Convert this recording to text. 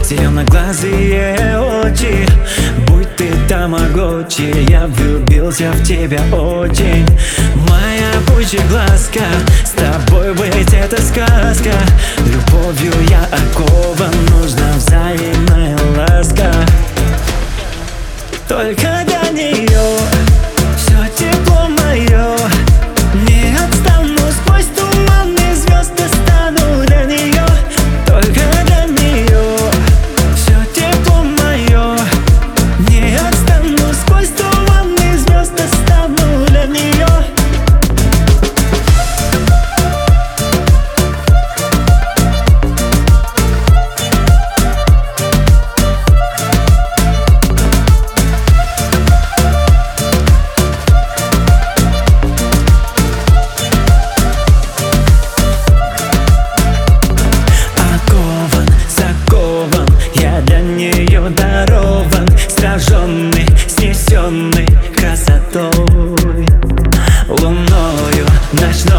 зеленоглазые очи, будь ты тамагочи, я влюбился в тебя очень. Моя пучеглазка, с тобой быть это сказка. Любовью я окован, нужна взаимная ласка. Только для нее все тепло мое, не отстану сквозь туманные звезды, стану для нее. Только для нее все тепло мое, не отстану сквозь туманные звезды, стану для нее. Дарован, сраженный, снесенный красотой, луною ночной.